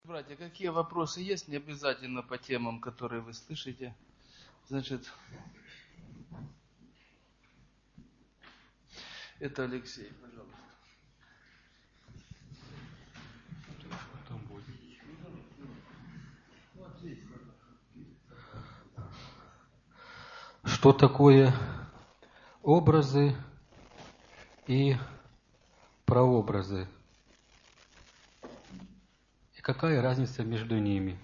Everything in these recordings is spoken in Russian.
Братья, какие вопросы есть? Не обязательно по темам, которые вы слышите. Значит, это Алексей, пожалуйста. Что такое образы и прообразы? И какая разница между ними?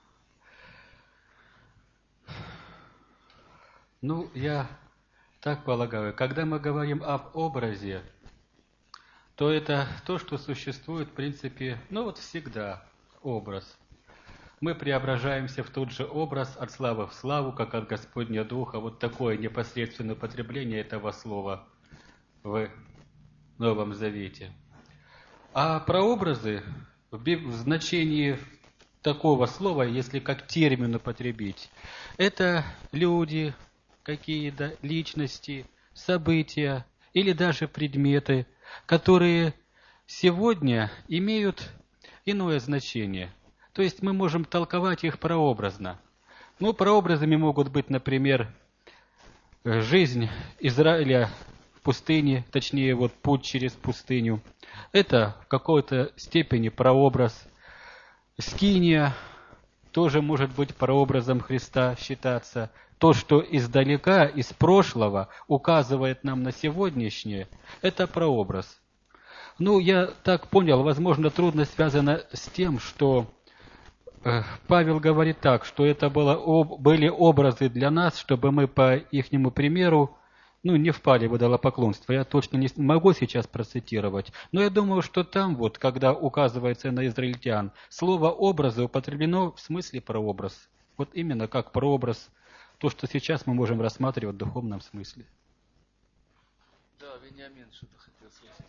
Я так полагаю, когда мы говорим об образе, то это то, что существует, в принципе, всегда образ. Мы преображаемся в тот же образ от славы в славу, как от Господня Духа. Вот такое непосредственное употребление этого слова в Новом Завете. А прообразы в значении такого слова, если как термин употребить, это люди, какие-то личности, события или даже предметы, которые сегодня имеют иное значение. То есть мы можем толковать их прообразно. Прообразами могут быть, например, жизнь Израиля в пустыне, точнее, путь через пустыню. Это в какой-то степени прообраз. Скиния тоже может быть прообразом Христа считаться. То, что издалека, из прошлого, указывает нам на сегодняшнее, это прообраз. Я так понял, возможно, трудность связана с тем, что Павел говорит так, что это были образы для нас, чтобы мы по ихнему примеру не впали в идолопоклонство. Я точно не могу сейчас процитировать, но я думаю, что там, когда указывается на израильтян, слово «образы» употреблено в смысле прообраз. Именно как прообраз, то, что сейчас мы можем рассматривать в духовном смысле. Да, Вениамин что-то хотел спросить.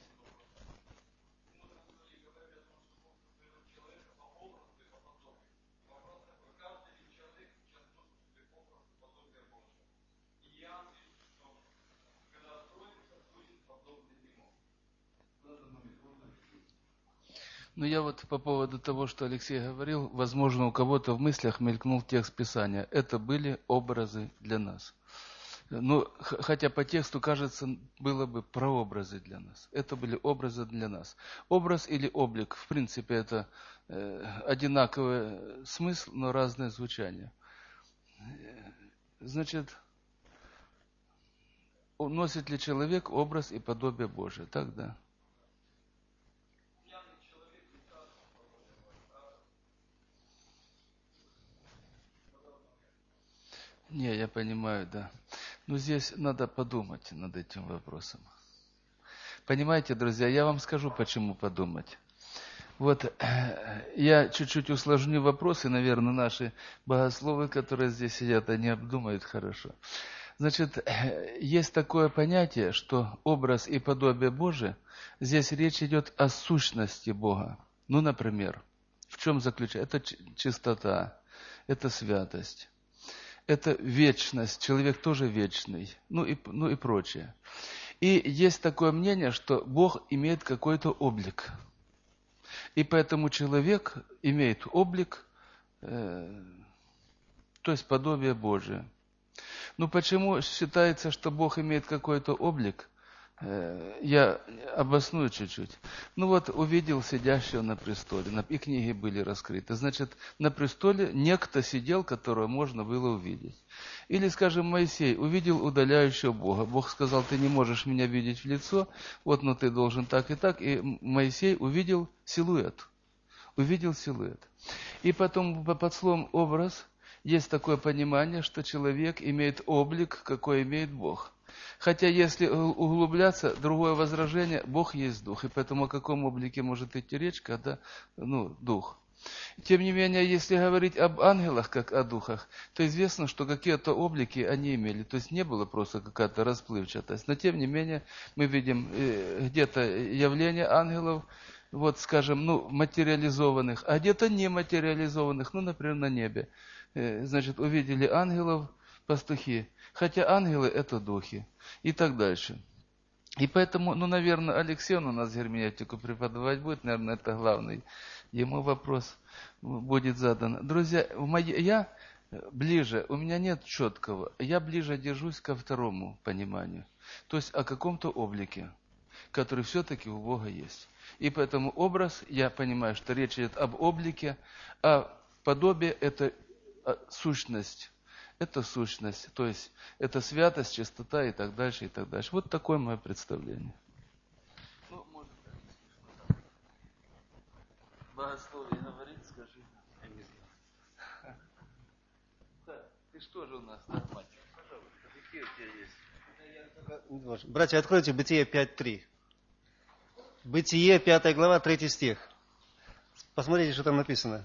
Я по поводу того, что Алексей говорил, возможно, у кого-то в мыслях мелькнул текст Писания. Это были образы для нас. Хотя по тексту, кажется, было бы прообразы для нас. Это были образы для нас. Образ или облик, в принципе, это одинаковый смысл, но разное звучание. Значит, носит ли человек образ и подобие Божие? Так, да? Не, я понимаю, да. Здесь надо подумать над этим вопросом. Понимаете, друзья, я вам скажу, почему подумать. Я чуть-чуть усложню вопросы, наверное, наши богословы, которые здесь сидят, они обдумают хорошо. Значит, есть такое понятие, что образ и подобие Божие, здесь речь идет о сущности Бога. Например, в чем заключается? Это чистота, это святость, это вечность, человек тоже вечный, и прочее. И есть такое мнение, что Бог имеет какой-то облик. И поэтому человек имеет облик, то есть подобие Божие. Почему считается, что Бог имеет какой-то облик? Я обосную чуть-чуть. Увидел сидящего на престоле, и книги были раскрыты. Значит, на престоле некто сидел, которого можно было увидеть. Или, скажем, Моисей увидел удаляющего Бога. Бог сказал, ты не можешь меня видеть в лицо, но ты должен так и так. И Моисей увидел силуэт. И потом под словом «образ» есть такое понимание, что человек имеет облик, какой имеет Бог. Хотя, если углубляться, другое возражение, Бог есть Дух. И поэтому о каком облике может идти речь, когда, Дух. Тем не менее, если говорить об ангелах, как о духах, то известно, что какие-то облики они имели. То есть не было просто какая-то расплывчатость. Но тем не менее, мы видим где-то явление ангелов, скажем, материализованных, а где-то нематериализованных, например, на небе. Значит, увидели ангелов пастухи. Хотя ангелы – это духи. И так дальше. И поэтому, ну, наверное, Алексей он у нас герменевтику преподавать будет, наверное, это главный. Ему вопрос будет задан. Друзья, я ближе, у меня нет четкого, я ближе держусь ко второму пониманию. То есть о каком-то облике, который все-таки у Бога есть. И поэтому образ, я понимаю, что речь идет об облике, а подобие – это сущность. Это сущность, то есть это святость, чистота и так дальше, и так дальше. Вот такое мое представление. Ну, может, богословие говорит, скажи. Ты что же у нас нормально? Пожалуйста, какие у тебя есть? Братья, откройте Бытие 5.3. Бытие, 5 глава, 3 стих. Посмотрите, что там написано.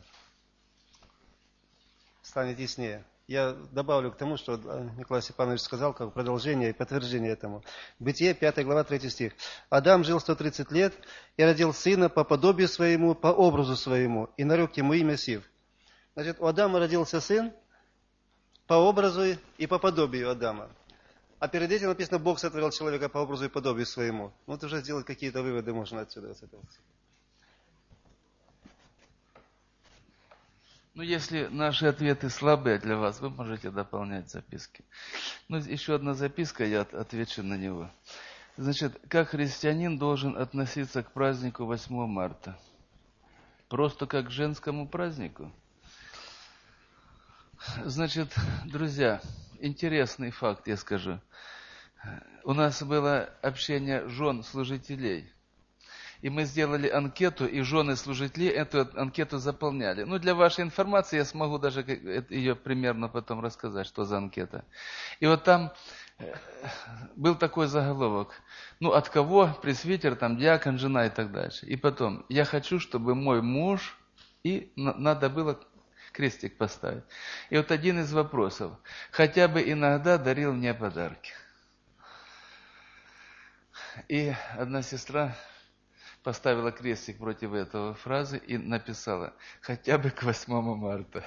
Станет яснее. Я добавлю к тому, что Николай Степанович сказал, как продолжение и подтверждение этому. Бытие, 5 глава, 3 стих. Адам жил 130 лет и родил сына по подобию своему, по образу своему, и нарек ему имя Сив. Значит, у Адама родился сын по образу и по подобию Адама. А перед этим написано, Бог сотворил человека по образу и подобию своему. Вот уже сделать какие-то выводы можно отсюда. Ну, если наши ответы слабые для вас, вы можете дополнять записки. Ну, еще одна записка, я отвечу на него. Значит, как христианин должен относиться к празднику 8 марта? Просто как к женскому празднику? Значит, друзья, интересный факт я скажу. У нас было общение жен служителей. И мы сделали анкету, и жены служителей эту анкету заполняли. Ну, для вашей информации я смогу даже ее примерно потом рассказать, что за анкета. И вот там был такой заголовок. Ну, от кого? Пресвитер, там, диакон, жена и так дальше. И потом, я хочу, чтобы мой муж, и надо было крестик поставить. И вот один из вопросов. Хотя бы иногда дарил мне подарки. И одна сестра поставила крестик против этого фразы и написала «хотя бы к 8 марта».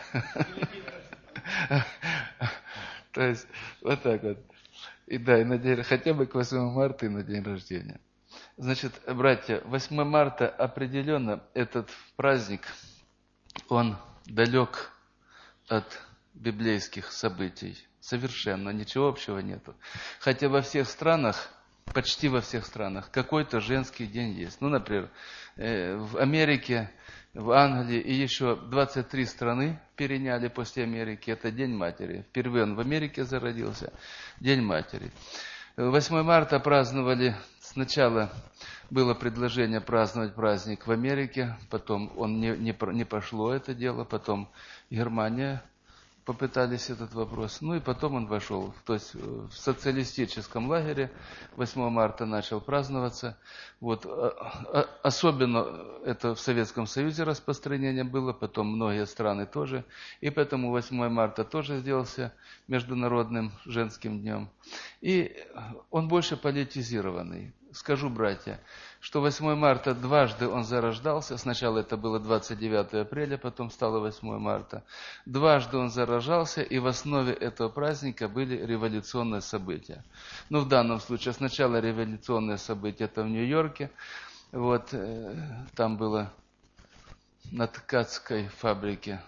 То есть, вот так вот. И да, и на день, хотя бы к 8 марта и на день рождения. Значит, братья, 8 марта определенно этот праздник, он далек от библейских событий. Совершенно ничего общего нету. Хотя во всех странах, почти во всех странах, какой-то женский день есть. Ну, например, в Америке, в Англии и еще 23 страны переняли после Америки. Это День матери. Впервые он в Америке зародился. День матери. 8 марта праздновали, сначала было предложение праздновать праздник в Америке, потом не пошло это дело, потом Германия попытались этот вопрос, ну и потом он вошел. То есть в социалистическом лагере 8 марта начал праздноваться. Вот. Особенно это в Советском Союзе распространение было, потом многие страны тоже. И поэтому 8 марта тоже сделался международным женским днем. И он больше политизированный. Скажу, братья, что 8 марта дважды он зарождался. Сначала это было 29 апреля, потом стало 8 марта. Дважды он зарождался, и в основе этого праздника были революционные события. Ну, в данном случае сначала революционные события это в Нью-Йорке. Вот, там было на ткацкой фабрике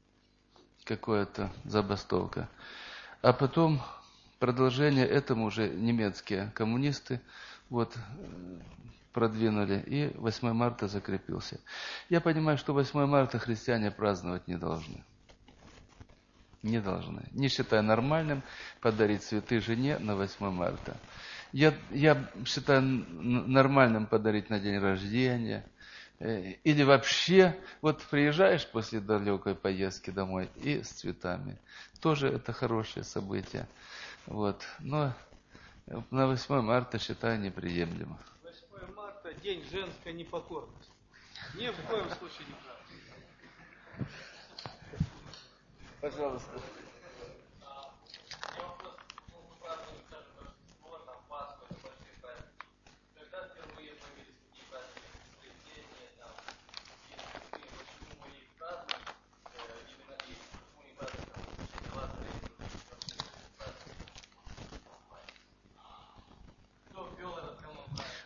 какая-то забастовка. А потом продолжение этому уже немецкие коммунисты вот продвинули, и 8 марта закрепился. Я понимаю, что 8 марта христиане праздновать не должны. Не должны. Не считая нормальным подарить цветы жене на 8 марта. Я считаю нормальным подарить на день рождения. Или вообще, вот приезжаешь после далекой поездки домой и с цветами. Тоже это хорошее событие. Вот. Но на 8 марта считаю неприемлемо. 8 марта – день женской непокорности. Ни в коем случае не правда. Пожалуйста.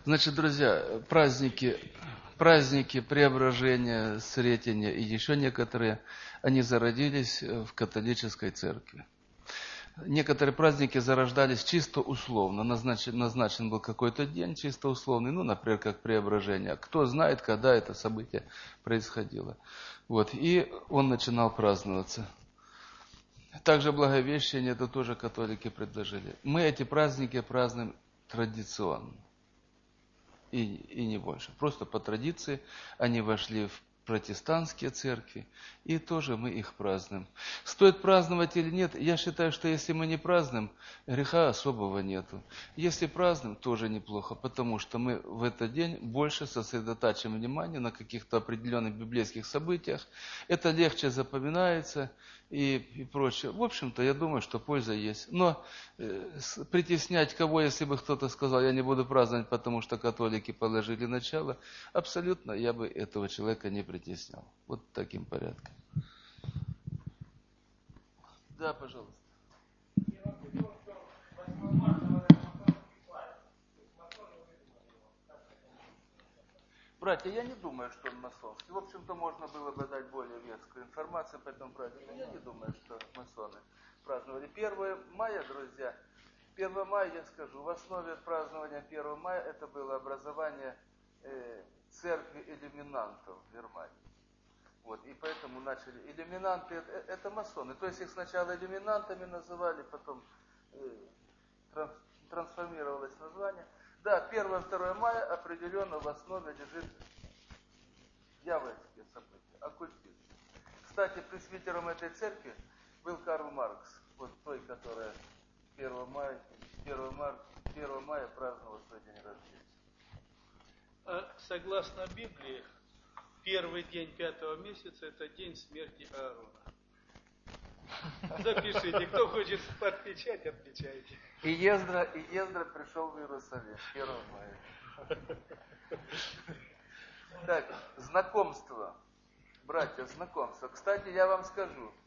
Значит, друзья, праздники Преображения, Сретения и еще некоторые, они зародились в католической церкви. Некоторые праздники зарождались чисто условно. Назначен был какой-то день чисто условный, ну, например, как Преображение. Кто знает, когда это событие происходило. Вот. И он начинал праздноваться. Также Благовещение, это тоже католики предложили. Мы эти праздники празднуем традиционно. И не больше. Просто по традиции они вошли в протестантские церкви, и тоже мы их празднуем. Стоит праздновать или нет? Я считаю, что если мы не празднуем, греха особого нету. Если празднуем, тоже неплохо, потому что мы в этот день больше сосредотачиваем внимание на каких-то определенных библейских событиях. Это легче запоминается и прочее. В общем-то, я думаю, что польза есть. Но притеснять кого, если бы кто-то сказал, я не буду праздновать, потому что католики положили начало, абсолютно я бы этого человека не притеснял. Вот таким порядком. Да, пожалуйста. Братья, я не думаю, что он масонский. В общем-то, можно было бы дать более вескую информацию по этому празднику. Я не думаю, что масоны праздновали 1 мая, друзья. 1 мая, я скажу, в основе празднования 1 мая это было образование церкви иллюминантов в Германии. Вот, и поэтому начали. Иллюминанты это масоны. То есть их сначала иллюминантами называли, потом трансформировалось название. Да, 1-2 мая определенно в основе лежит дьявольские события, оккультизм. Кстати, пресвитером этой церкви был Карл Маркс, вот той, которая 1 мая праздновала свой день рождения. Согласно Библии, первый день 5-го месяца – это день смерти Аарона. Запишите, кто хочет подпечать, отпечайте. И Ездра пришел в Иерусалим 1 мая. Так, знакомство. Братья, знакомство. Кстати, я вам скажу,